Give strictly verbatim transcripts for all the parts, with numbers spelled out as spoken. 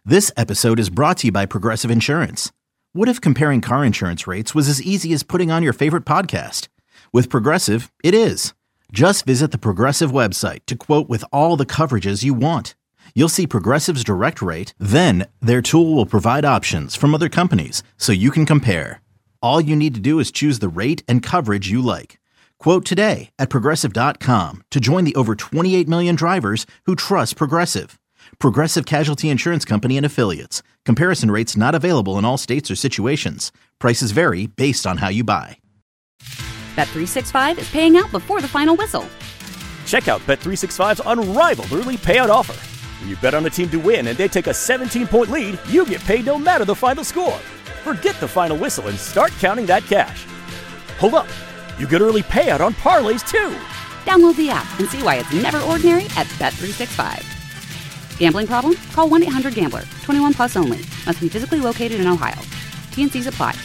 This episode is brought to you by Progressive Insurance. What if comparing car insurance rates was as easy as putting on your favorite podcast? With Progressive, it is. Just visit the Progressive website to quote with all the coverages you want. You'll see Progressive's direct rate, then their tool will provide options from other companies so you can compare. All you need to do is choose the rate and coverage you like. Quote today at progressive dot com to join the over twenty-eight million drivers who trust Progressive. Progressive Casualty Insurance Company and Affiliates. Comparison rates not available in all states or situations. Prices vary based on how you buy. Bet three sixty-five is paying out before the final whistle. Check out Bet three sixty-five's unrivaled early payout offer. When you bet on a team to win and they take a seventeen-point lead, you get paid no matter the final score. Forget the final whistle and start counting that cash. Hold up. You get early payout on parlays, too. Download the app and see why it's never ordinary at Bet three sixty-five. Gambling problem? Call one eight hundred gambler. twenty-one plus only. Must be physically located in Ohio. T and Cs apply.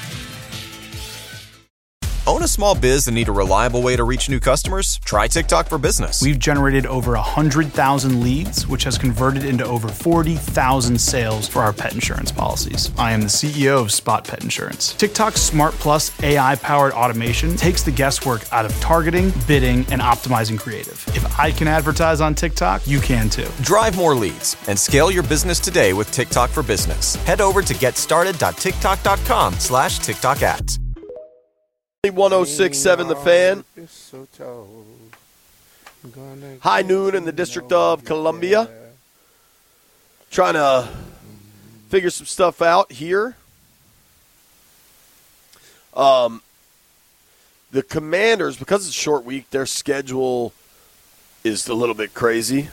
Own a small biz and need a reliable way to reach new customers? Try TikTok for Business. We've generated over one hundred thousand leads, which has converted into over forty thousand sales for our pet insurance policies. I am the C E O of Spot Pet Insurance. TikTok's Smart Plus A I-powered automation takes the guesswork out of targeting, bidding, and optimizing creative. If I can advertise on TikTok, you can too. Drive more leads and scale your business today with TikTok for Business. Head over to getstarted.tiktok.com slash TikTok ads. one oh six point seven The Fan. High noon in the District of Columbia. Trying to figure some stuff out here. Um, the Commanders, because it's a short week, their schedule is a little bit crazy.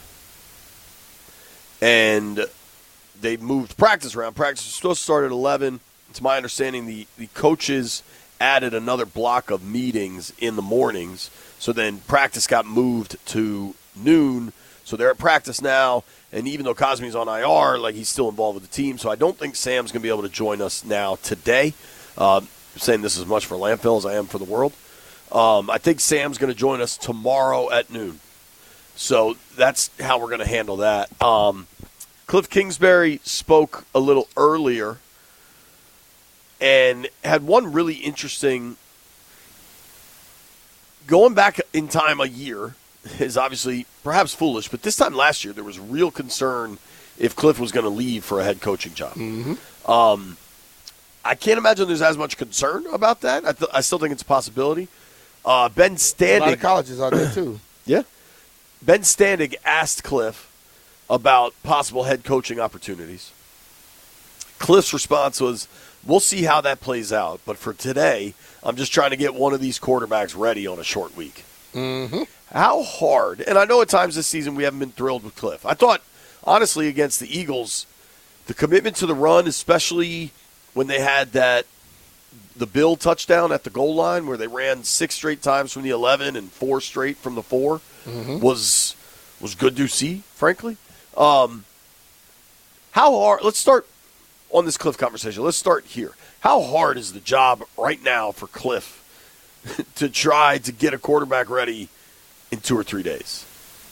And they moved practice around. Practice was supposed to start at eleven. It's my understanding the, the coaches added another block of meetings in the mornings. So then practice got moved to noon. So they're at practice now. And even though Cosme's on I R, like he's still involved with the team. So I don't think Sam's going to be able to join us now today. Uh, I'm saying this as much for landfill as I am for the world. Um, I think Sam's going to join us tomorrow at noon. So that's how we're going to handle that. Um, Cliff Kingsbury spoke a little earlier and had one really interesting, going back in time a year is obviously perhaps foolish, but this time last year there was real concern if Cliff was going to leave for a head coaching job. Mm-hmm. Um, I can't imagine there's as much concern about that. I, th- I still think it's a possibility. Uh, Ben Standig. A lot of colleges out there too. Yeah. Ben Standig asked Cliff about possible head coaching opportunities. Cliff's response was, we'll see how that plays out. But for today, I'm just trying to get one of these quarterbacks ready on a short week. Mm-hmm. How hard, and I know at times this season we haven't been thrilled with Cliff. I thought, honestly, against the Eagles, the commitment to the run, especially when they had that the Bill touchdown at the goal line where they ran six straight times from the eleven and four straight from the four, mm-hmm. was was good to see, frankly. Um, how hard – let's start – on this Cliff conversation, let's start here. How hard is the job right now for Cliff to try to get a quarterback ready in two or three days?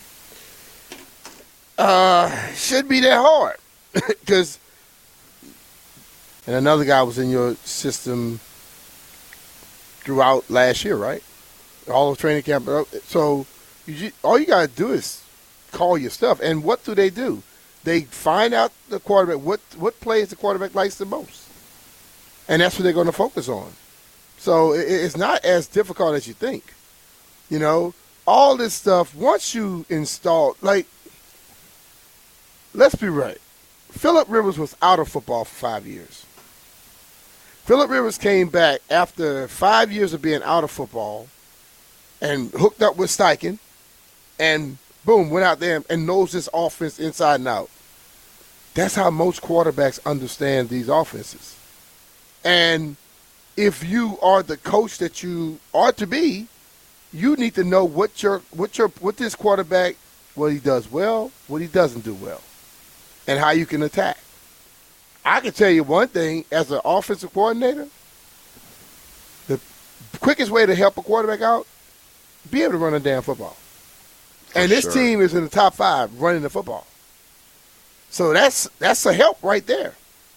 Uh, should be that hard. Because, and another guy was in your system throughout last year, right? All of training camp. So you, all you got to do is call your stuff. And what do they do? They find out the quarterback, what what plays the quarterback likes the most. And that's what they're going to focus on. So it, it's not as difficult as you think. You know, all this stuff, once you install, like, let's be right. Phillip Rivers was out of football for five years. Phillip Rivers came back after five years of being out of football and hooked up with Steichen and, boom, went out there and knows this offense inside and out. That's how most quarterbacks understand these offenses. And if you are the coach that you ought to be, you need to know what your what your what this quarterback, what he does well, what he doesn't do well, and how you can attack. I can tell you one thing, as an offensive coordinator, the quickest way to help a quarterback out, be able to run a damn football. For and this sure. team is in the top five running the football. So that's that's a help right there.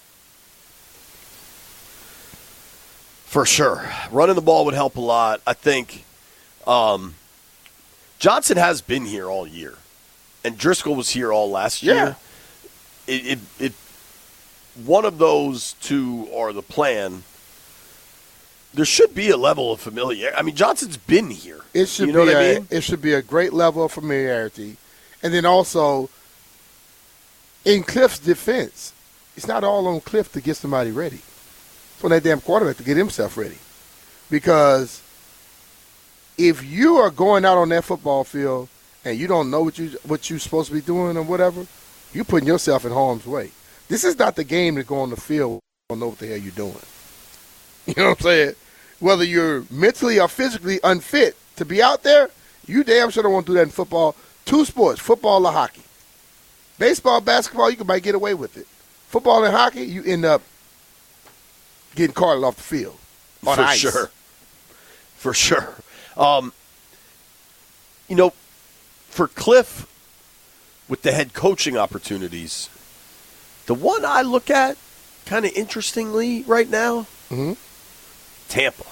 For sure. Running the ball would help a lot. I think um, Johnson has been here all year. And Driscoll was here all last year. Yeah. It, it, it, one of those two are the plan. There should be a level of familiarity. I mean, Johnson's been here. It should you know be what a, I mean? It should be a great level of familiarity. And then also, in Cliff's defense, it's not all on Cliff to get somebody ready. It's on that damn quarterback to get himself ready. Because if you are going out on that football field and you don't know what you what you're supposed to be doing or whatever, you're putting yourself in harm's way. This is not the game to go on the field and don't know what the hell you're doing. You know what I'm saying? Whether you're mentally or physically unfit to be out there, you damn sure don't want to do that in football. Two sports, football or hockey. Baseball, basketball, you can might get away with it. Football and hockey, you end up getting carted off the field on For ice. sure. For sure. Um, you know, for Cliff, with the head coaching opportunities, the one I look at kind of interestingly right now, Mm-hmm. Tampa.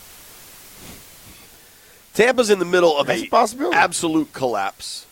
Tampa's in the middle of That's a a possibility. absolute collapse.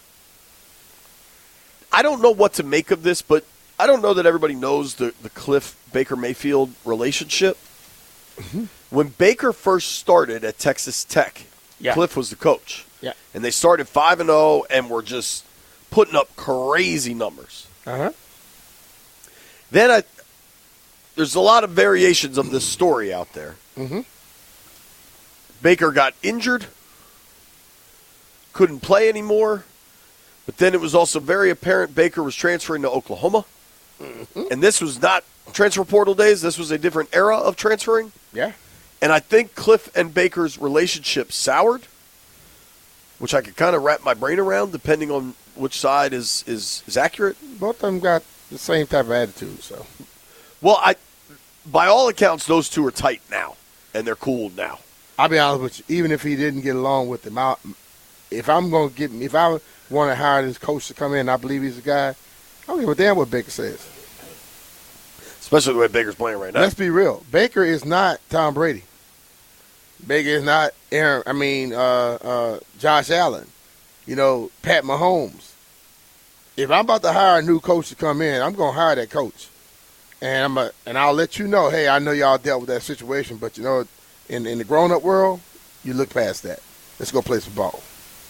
I don't know what to make of this, but I don't know that everybody knows the, the Cliff Baker Mayfield relationship. Mm-hmm. When Baker first started at Texas Tech, Yeah. Cliff was the coach. Yeah. And they started five and oh and were just putting up crazy numbers. Uh-huh. Then I, there's a lot of variations of this story out there. Mm-hmm. Baker got injured, couldn't play anymore, but then it was also very apparent Baker was transferring to Oklahoma. Mm-hmm. And this was not transfer portal days. This was a different era of transferring. Yeah. And I think Cliff and Baker's relationship soured, which I could kind of wrap my brain around depending on which side is, is, is accurate. Both of them got the same type of attitude, so. Well, I, by all accounts, those two are tight now, and they're cool now. I'll be honest with you. Even if he didn't get along with him, I, if I'm going to get, if I want to hire this coach to come in, and I believe he's a guy, I don't give a damn what Baker says. Especially the way Baker's playing right now. Let's be real. Baker is not Tom Brady. Baker is not Aaron. I mean, uh, uh, Josh Allen. You know, Pat Mahomes. If I'm about to hire a new coach to come in, I'm going to hire that coach, and I'm a, and I'll let you know. Hey, I know y'all dealt with that situation, but you know, in in the grown up world, you look past that. Let's go play some ball.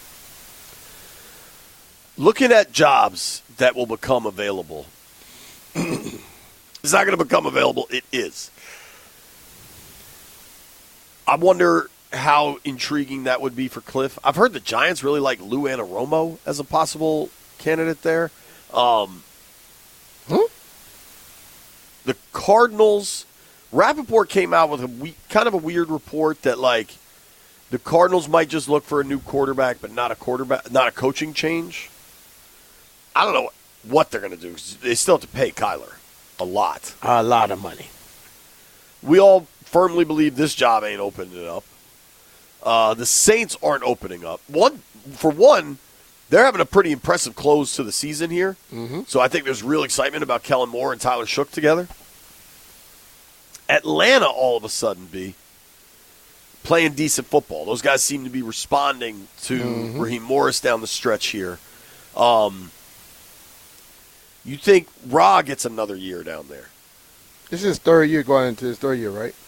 Looking at jobs that will become available. It's not going to become available. It is. I wonder how intriguing that would be for Cliff. I've heard the Giants really like Lou Anarumo as a possible candidate there. Um, Hmm? The Cardinals, Rappaport came out with a we, kind of a weird report that like the Cardinals might just look for a new quarterback, but not a quarterback, not a coaching change. I don't know what they're going to do. They still have to pay Kyler a lot. A lot of money. We all firmly believe this job ain't opening up. Uh, the Saints aren't opening up. One for one, they're having a pretty impressive close to the season here. Mm-hmm. So I think there's real excitement about Kellen Moore and Tyler Shook together. Atlanta, all of a sudden, B, playing decent football. Those guys seem to be responding to Mm-hmm. Raheem Morris down the stretch here. Um, you think Ra gets another year down there? This is his third year going into his third year, right?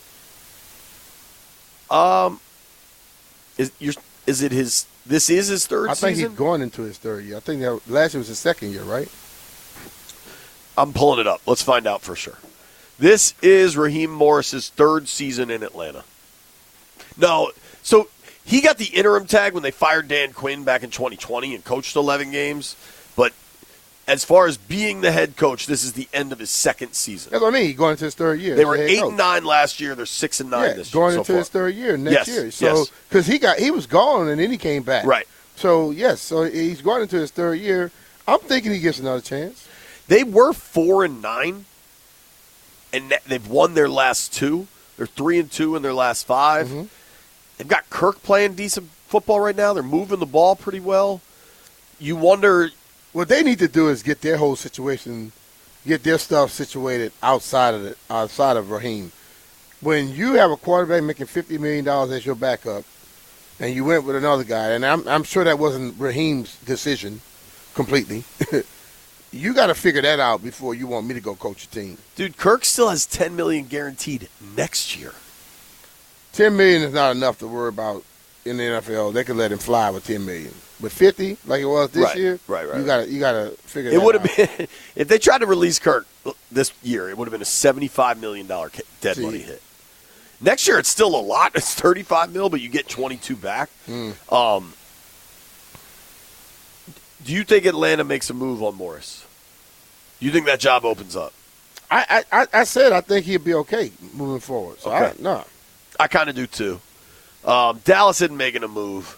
Um, is you're, is it his? This is his third I think season. he's going into his third year. I think that last year was his second year, right? I'm pulling it up. Let's find out for sure. This is Raheem Morris's third season in Atlanta. No, so he got the interim tag when they fired Dan Quinn back in twenty twenty and coached eleven games. But as far as being the head coach, this is the end of his second season. That's what I mean. He's going into his third year. They as were the head eight coach. and nine last year. They're six and nine Yeah, this going year. into so his far. third year next Yes, year. So yes. because he got he was gone and then he came back. Right. So yes, so he's going into his third year. I'm thinking he gets another chance. They were four and nine, and they've won their last two. They're three and two in their last five. Mm-hmm. They've got Kirk playing decent football right now. They're moving the ball pretty well. You wonder, What they need to do is get their whole situation get their stuff situated outside of it, outside of Raheem. When you have a quarterback making fifty million dollars as your backup, and you went with another guy, and I'm, I'm sure that wasn't Raheem's decision completely. You got to figure that out before you want me to go coach your team. Dude, Kirk still has ten million dollars guaranteed next year. ten million dollars is not enough to worry about in the N F L. They could let him fly with ten million dollars. With fifty, like it was this right, year, right, right, you got to you got to figure it that would out. have been if they tried to release Kirk this year, it would have been a seventy-five million dollars dead See. money hit. Next year, it's still a lot. It's thirty-five mil, but you get twenty-two back. Mm. Um, do you think Atlanta makes a move on Morris? Do you think that job opens up? I, I, I said I think he'd be okay moving forward. So Okay. I, no, I kind of do too. Um, Dallas isn't making a move.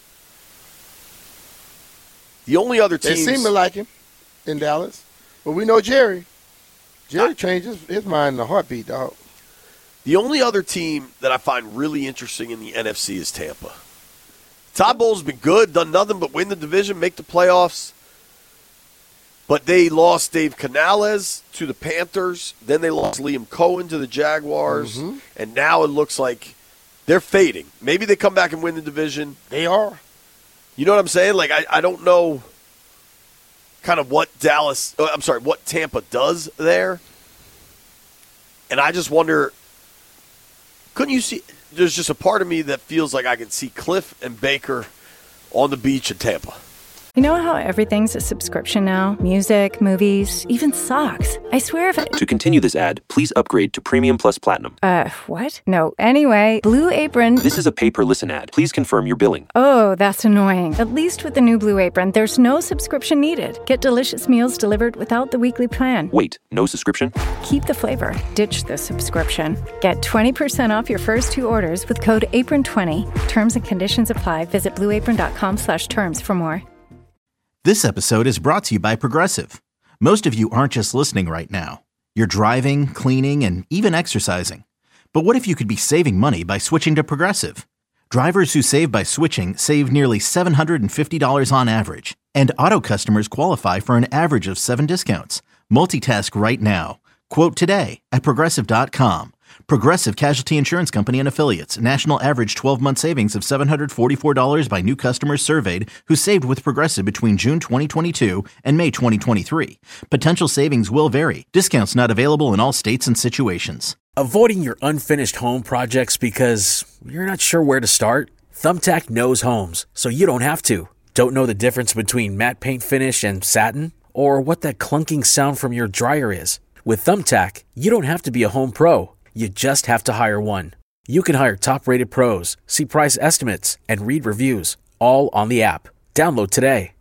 The only other they teams seem to like him in Dallas, but we know Jerry. Jerry changes his mind in a heartbeat, dog. The only other team that I find really interesting in the N F C is Tampa. Todd Bowles been good, done nothing but win the division, make the playoffs. But they lost Dave Canales to the Panthers. Then they lost Liam Cohen to the Jaguars. Mm-hmm. And now it looks like they're fading. Maybe they come back and win the division. They are. You know what I'm saying? Like, I, I don't know kind of what Dallas, uh, I'm sorry, what Tampa does there. And I just wonder, couldn't you see, there's just a part of me that feels like I can see Cliff and Baker on the beach in Tampa. You know how everything's a subscription now? Music, movies, even socks. I swear if I... To continue this ad, please upgrade to Premium Plus Platinum. Uh, what? No. Anyway, Blue Apron... This is a pay-per-listen ad. Please confirm your billing. Oh, that's annoying. At least with the new Blue Apron, there's no subscription needed. Get delicious meals delivered without the weekly plan. Wait, no subscription? Keep the flavor. Ditch the subscription. Get twenty percent off your first two orders with code apron twenty. Terms and conditions apply. Visit blueapron.com slash terms for more. This episode is brought to you by Progressive. Most of you aren't just listening right now. You're driving, cleaning, and even exercising. But what if you could be saving money by switching to Progressive? Drivers who save by switching save nearly seven hundred fifty dollars on average. And auto customers qualify for an average of seven discounts. Multitask right now. Quote today at Progressive dot com. Progressive Casualty Insurance Company and Affiliates. National average twelve-month savings of seven hundred forty-four dollars by new customers surveyed who saved with Progressive between June twenty twenty-two and May twenty twenty-three. Potential savings will vary. Discounts not available in all states and situations. Avoiding your unfinished home projects because you're not sure where to start? Thumbtack knows homes, so you don't have to. Don't know the difference between matte paint finish and satin? Or what that clunking sound from your dryer is? With Thumbtack, you don't have to be a home pro. You just have to hire one. You can hire top-rated pros, see price estimates, and read reviews, all on the app. Download today.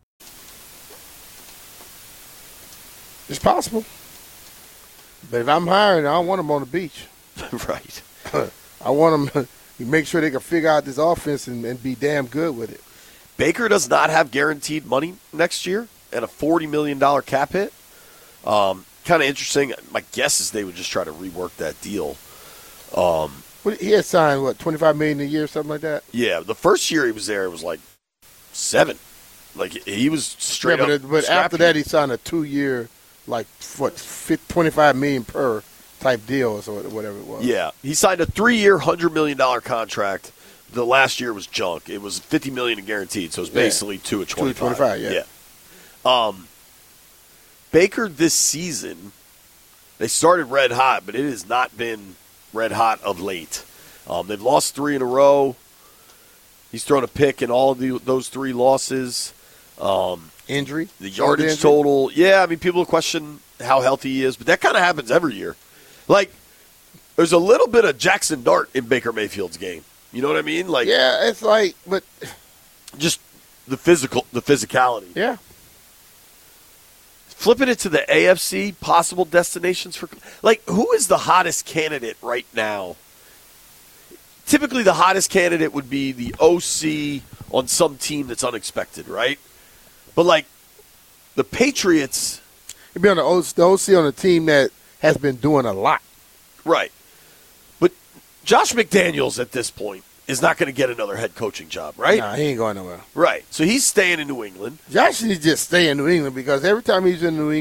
It's possible. But if I'm hiring, I don't want them on the beach. Right. I want them to make sure they can figure out this offense and, and be damn good with it. Baker does not have guaranteed money next year and a forty million dollars cap hit. Um, kind of interesting. My guess is they would just try to rework that deal. Um, What, he had signed, what, twenty-five million dollars a year, something like that? yeah, the first year he was there, it was like seven. Like, he was straight yeah, but, up. it, but after that, he signed a two-year, like, what, twenty-five million dollars per type deal or so, whatever it was. Yeah, he signed a three-year, one hundred million dollars contract. The last year was junk. It was fifty million dollars guaranteed, so it was basically yeah. two at twenty-five. Two at twenty-five, yeah. yeah. Um, Baker this season, they started red hot, but it has not been red hot of late. Um, they've lost three in a row. He's thrown a pick in all of the, those three losses. Um, injury? The yardage injury? Total. Yeah, I mean, people question how healthy he is, but that kind of happens every year. Like, there's a little bit of Jackson Dart in Baker Mayfield's game. You know what I mean? Like, yeah, it's like, but just the physical, the physicality. Yeah. Flipping it to the A F C, possible destinations for, like, who is the hottest candidate right now? Typically, the hottest candidate would be the O C on some team that's unexpected, right? But, like, the Patriots. It'd be on the O C, the O C on a team that has been doing a lot. Right. But Josh McDaniels at this point is not going to get another head coaching job, right? Nah, he ain't going nowhere. Right. So he's staying in New England. Josh needs to just stay in New England because every time he's in New England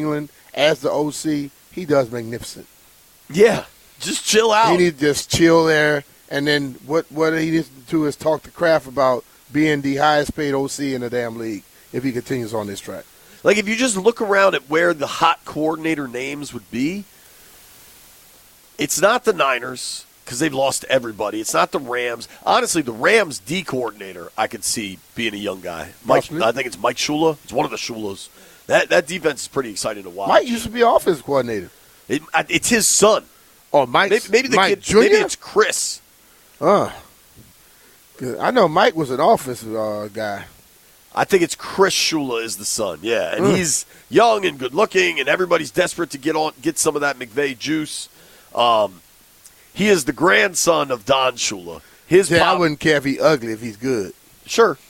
as the O C, he does magnificent. Yeah, just chill out. He needs to just chill there, and then what, what he needs to do is talk to Kraft about being the highest paid O C in the damn league if he continues on this track. Like, if you just look around at where the hot coordinator names would be, it's not the Niners because they've lost everybody. It's not the Rams. Honestly, the Rams D coordinator I could see being a young guy. Mike, I think it's Mike Shula. It's one of the Shulas. That that defense is pretty exciting to watch. Mike used to be offensive coordinator. It, it's his son. Oh, Mike. Maybe, maybe the Mike kid. Junior? Maybe it's Chris. Uh, I know Mike was an offensive uh, guy. I think it's Chris Shula is the son. Yeah, and Mm. he's young and good looking, and everybody's desperate to get on, get some of that McVay juice. Um, he is the grandson of Don Shula. His yeah, pop, I wouldn't care if he's ugly if he's good. Sure.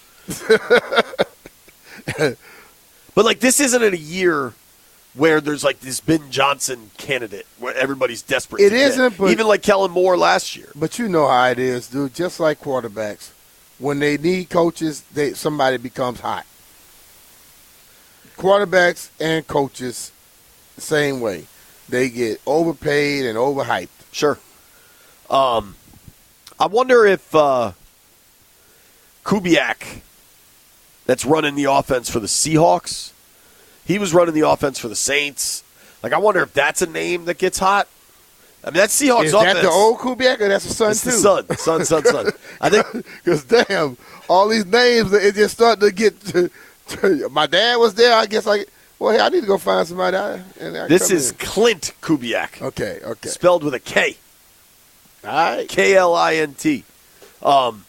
But, like, this isn't in a year where there's, like, this Ben Johnson candidate where everybody's desperate It to get. isn't, but- Even like Kellen Moore last year. But you know how it is, dude. Just like quarterbacks, when they need coaches, they somebody becomes hot. Quarterbacks and coaches, the same way. They get overpaid and overhyped. Sure. Um, I wonder if uh, Kubiak, that's running the offense for the Seahawks, he was running the offense for the Saints. Like, I wonder if that's a name that gets hot. I mean, that Seahawks Is offense. that the old Kubiak or that's the son It's too? the son, son, son, son. I think because damn, all these names it just starting to get. To, to, my dad was there. I guess I. Well, hey, I need to go find somebody. I, and I this come is in. Clint Kubiak. Okay, okay. Spelled with a K. All right. K L I N T. Um,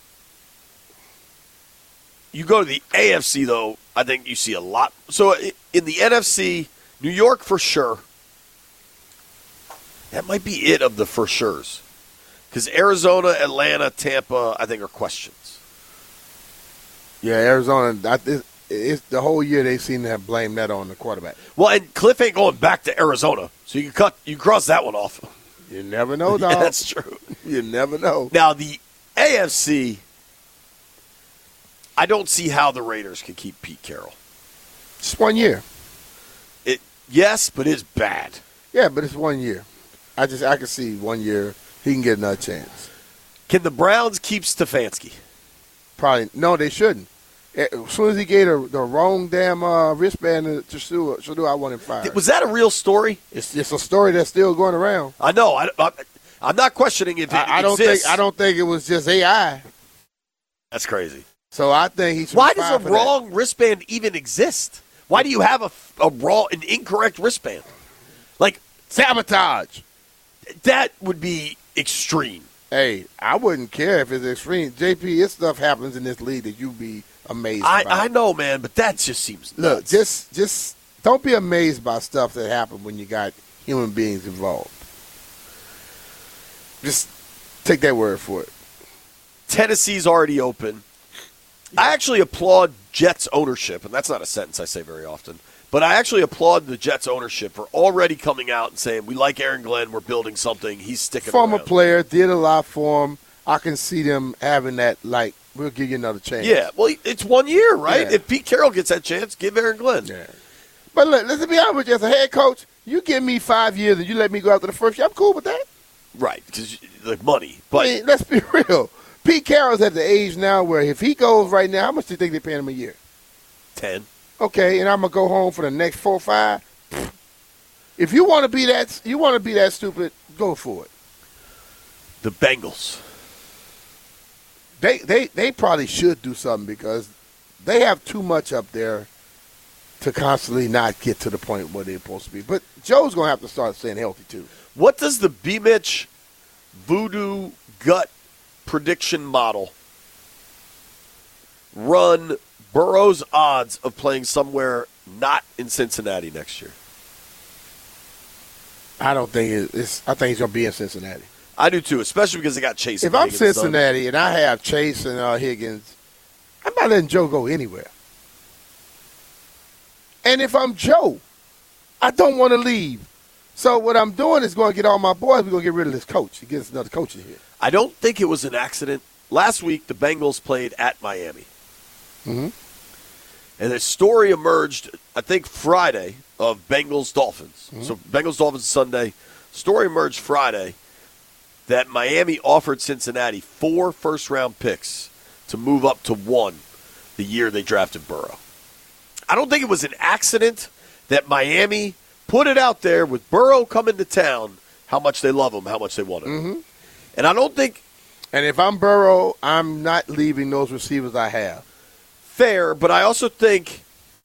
you go to the A F C, though, I think you see a lot. So in the N F C, New York for sure. That might be it of the for sures. Because Arizona, Atlanta, Tampa, I think are questions. Yeah, Arizona. I, it, it's the whole year they seem to have blamed that on the quarterback. Well, and Cliff ain't going back to Arizona, so you can cut, you can cross that one off. You never know, dog. Yeah, that's true. You never know. Now the A F C, I don't see how the Raiders can keep Pete Carroll. Just one year. It yes, but it's bad. Yeah, but it's one year. I just I can see one year he can get another chance. Can the Browns keep Stefanski? Probably no, they shouldn't. As soon as he gave the, the wrong damn uh, wristband to Shadua, Shadua, I want him fired. Was that a real story? It's it's a story that's still going around. I know. I, I, I'm not questioning if it I, I don't exists. think I don't think it was just A I. That's crazy. So I think he's. Why does a wrong wristband even exist? Why do you have a, a wrong, an incorrect wristband? Like sabotage. That would be extreme. Hey, I wouldn't care if it's extreme. J P, this stuff happens in this league that you be amazed I, about. I know, man, but that just seems nuts. Look, just just don't be amazed by stuff that happens when you got human beings involved. Just take that word for it. Tennessee's already open. Yeah. I actually applaud Jets ownership, and that's not a sentence I say very often, but I actually applaud the Jets ownership for already coming out and saying, we like Aaron Glenn, we're building something, he's sticking Former around. player, did a lot for him. I can see them having that, like, we'll give you another chance. Yeah, well, it's one year, right? Yeah. If Pete Carroll gets that chance, give Aaron Glenn. Yeah. But look, let's be honest with you, as a head coach, you give me five years and you let me go after the first year, I'm cool with that. Right, because the money. But I mean, let's be real. Pete Carroll's at the age now where if he goes right now, how much do you think they're paying him a year? Ten. Okay, and I'm gonna go home for the next four or five. If you want to be that, you want to be that stupid, go for it. The Bengals. They they they probably should do something because they have too much up there to constantly not get to the point where they're supposed to be. But Joe's gonna have to start staying healthy too. What does the B-Mitch voodoo gut prediction model run Burrow's odds of playing somewhere not in Cincinnati next year? I don't think it's. I think he's gonna be in Cincinnati. I do too, especially because they got Chase. If and I'm Higgins Cincinnati done. and I have Chase and uh, Higgins, I'm not letting Joe go anywhere. And if I'm Joe, I don't want to leave. So what I'm doing is going to get all my boys. We're going to get rid of this coach. He gets another coach in here. I don't think it was an accident. Last week, the Bengals played at Miami. Mm-hmm. And a story emerged, I think, Friday of Bengals-Dolphins. Mm-hmm. So Bengals-Dolphins Sunday. Story emerged Friday that Miami offered Cincinnati four first-round picks to move up to one the year they drafted Burrow. I don't think it was an accident that Miami put it out there with Burrow coming to town, how much they love him, how much they want him. Mm-hmm. And I don't think – And if I'm Burrow, I'm not leaving those receivers I have. Fair, but I also think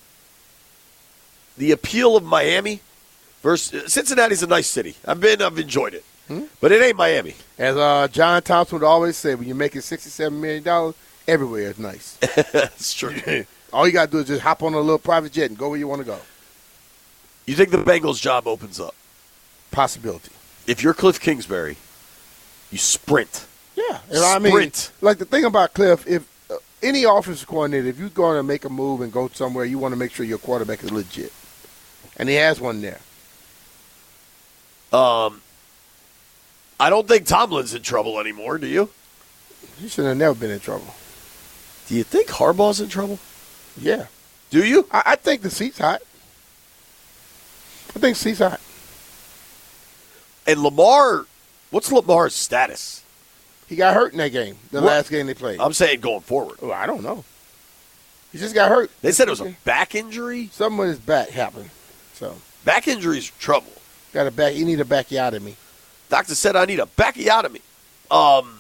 the appeal of Miami versus – Cincinnati's a nice city. I've been – I've enjoyed it. Hmm? But it ain't Miami. As uh, John Thompson would always say, when you're making sixty-seven million dollars, everywhere is nice. That's true. All you got to do is just hop on a little private jet and go where you want to go. You think the Bengals job opens up? Possibility. If you're Cliff Kingsbury, you sprint. Yeah. And sprint. I mean, like the thing about Cliff, if uh, any offensive coordinator, if you're going to make a move and go somewhere, you want to make sure your quarterback is legit. And he has one there. Um, I don't think Tomlin's in trouble anymore, do you? He should have never been in trouble. Do you think Harbaugh's in trouble? Yeah. Do you? I, I think the seat's hot. I think the seat's hot. And Lamar, what's Lamar's status? He got hurt in that game, the what? last game they played. I'm saying going forward. Oh, I don't know. He just got hurt. They said it was a back injury? Something with his back happened. So back injury's trouble. Got a back. You need a bacchiotomy. Doctor said I need a bacchiotomy. Um,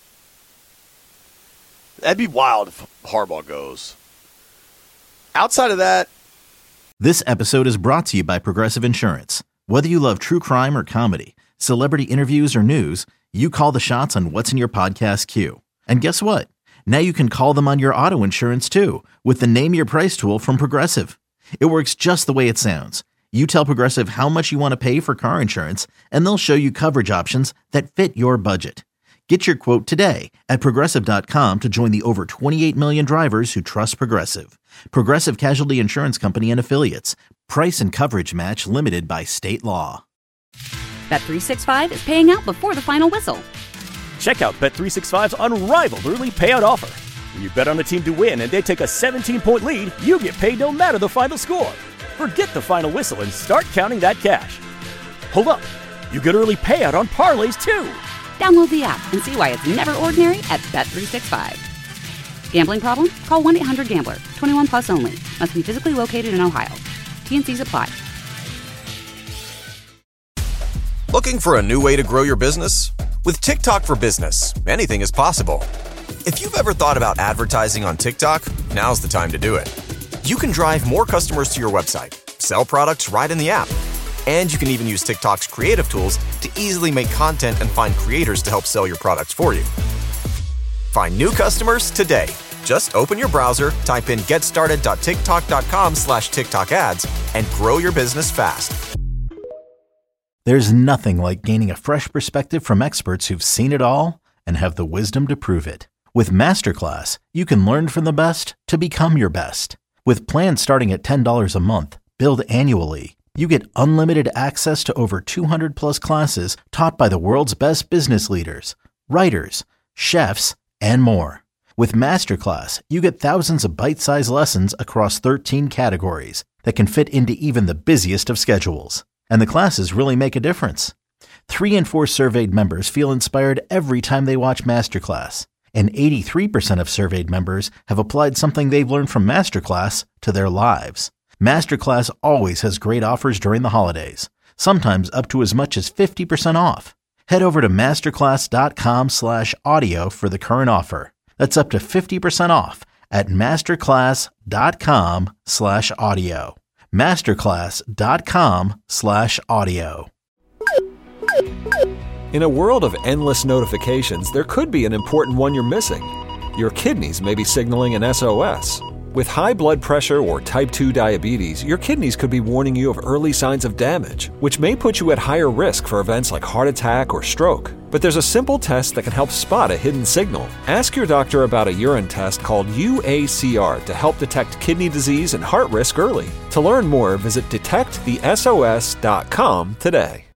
that'd be wild if Harbaugh goes. Outside of that. This episode is brought to you by Progressive Insurance. Whether you love true crime or comedy, celebrity interviews or news, you call the shots on what's in your podcast queue. And guess what? Now you can call them on your auto insurance too with the Name Your Price tool from Progressive. It works just the way it sounds. You tell Progressive how much you want to pay for car insurance, and they'll show you coverage options that fit your budget. Get your quote today at Progressive dot com to join the over twenty-eight million drivers who trust Progressive. Progressive Casualty Insurance Company and Affiliates. Price and coverage match limited by state law. Bet three sixty-five is paying out before the final whistle. Check out Bet three sixty-five's unrivaled early payout offer. When you bet on a team to win and they take a seventeen-point lead, you get paid no matter the final score. Forget the final whistle and start counting that cash. Hold up. You get early payout on parlays, too. Download the app and see why it's never ordinary at Bet three sixty-five. Gambling problem? Call one eight hundred gambler. twenty-one plus only. Must be physically located in Ohio. T and C's apply. Looking for a new way to grow your business? With TikTok for Business, anything is possible. If you've ever thought about advertising on TikTok, now's the time to do it. You can drive more customers to your website, sell products right in the app, and you can even use TikTok's creative tools to easily make content and find creators to help sell your products for you. Find new customers today. Just open your browser, type in getstarted.tiktok.com slash TikTok ads, and grow your business fast. There's nothing like gaining a fresh perspective from experts who've seen it all and have the wisdom to prove it. With Masterclass, you can learn from the best to become your best. With plans starting at ten dollars a month, billed annually, you get unlimited access to over two hundred plus classes taught by the world's best business leaders, writers, chefs, and more. With Masterclass, you get thousands of bite-sized lessons across thirteen categories that can fit into even the busiest of schedules. And the classes really make a difference. Three in four surveyed members feel inspired every time they watch Masterclass. And eighty-three percent of surveyed members have applied something they've learned from Masterclass to their lives. Masterclass always has great offers during the holidays, sometimes up to as much as fifty percent off. Head over to masterclass.com slash audio for the current offer. That's up to fifty percent off at masterclass.com slash audio. masterclass.com slash audio. In a world of endless notifications, there could be an important one you're missing. Your kidneys may be signaling an S O S. With high blood pressure or type two diabetes, your kidneys could be warning you of early signs of damage, which may put you at higher risk for events like heart attack or stroke. But there's a simple test that can help spot a hidden signal. Ask your doctor about a urine test called U A C R to help detect kidney disease and heart risk early. To learn more, visit detect the S O S dot com today.